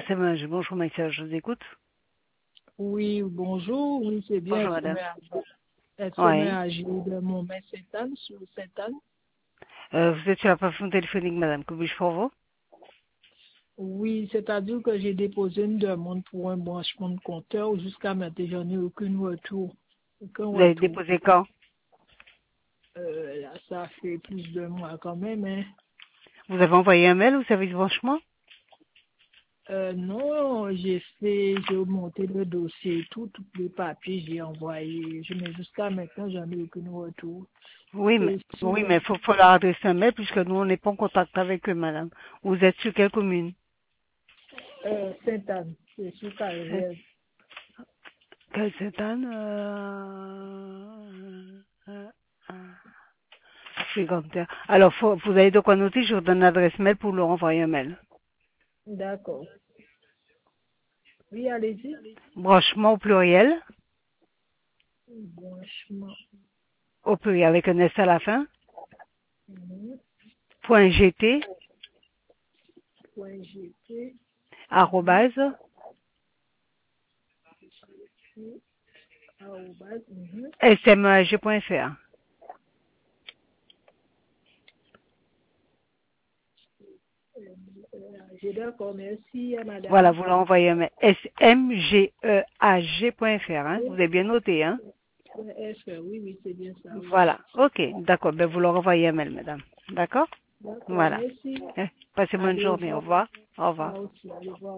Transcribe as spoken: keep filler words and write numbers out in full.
c'est moi. Je- Bonjour, Maïssa, je vous écoute. Oui, bonjour. Oui, c'est bien Bonjour, madame. S M Oui. A G de Montmet Sainte-Anne sur Sainte-Anne. Euh, vous êtes sur la plateforme téléphonique, madame. Que puis-je pour vous? Oui, c'est-à-dire que j'ai déposé une demande pour un branchement de compteur. Jusqu'à maintenant, je n'ai aucun retour. Aucun Vous avez retour. déposé quand? Euh, là, ça fait plus de mois quand même. Hein. Vous avez envoyé un mail au service branchement? Euh, non, j'ai fait, j'ai monté le dossier, tout, tous les papiers, j'ai envoyé. Je, mais jusqu'à maintenant, j'en ai aucun retour. Oui, mais C'est oui, sur mais faut, faut leur adresser un mail puisque nous, on n'est pas en contact avec eux, madame. Vous êtes sur quelle commune? euh, Sainte-Anne, c'est sur C'est- Carrière. Quelle c'est Anne? Euh... euh, euh, Secondaire. Alors, faut, vous avez de quoi noter, je vous donne l'adresse mail pour leur envoyer un mail. D'accord. Oui, allez-y. Branchement au pluriel, Branchement. au pluriel avec un S à la fin, Mhm. point gt, Point gt. Mhm. arrobase, Puis, arrobase, mhm. smeg.fr. Euh, J'ai d'accord, merci à Voilà, madame. vous l'envoyez un mail. smgeg.fr, hein. Vous Oui, avez bien noté, hein. point F R, oui, oui, c'est bien ça, oui. Voilà. Ok, d'accord. Ben, vous leur envoyez un mail, madame. D'accord? D'accord, Voilà. merci. Eh, Passez bonne Allez, au journée. Au revoir. revoir. Au revoir. Moi aussi, allez, au revoir.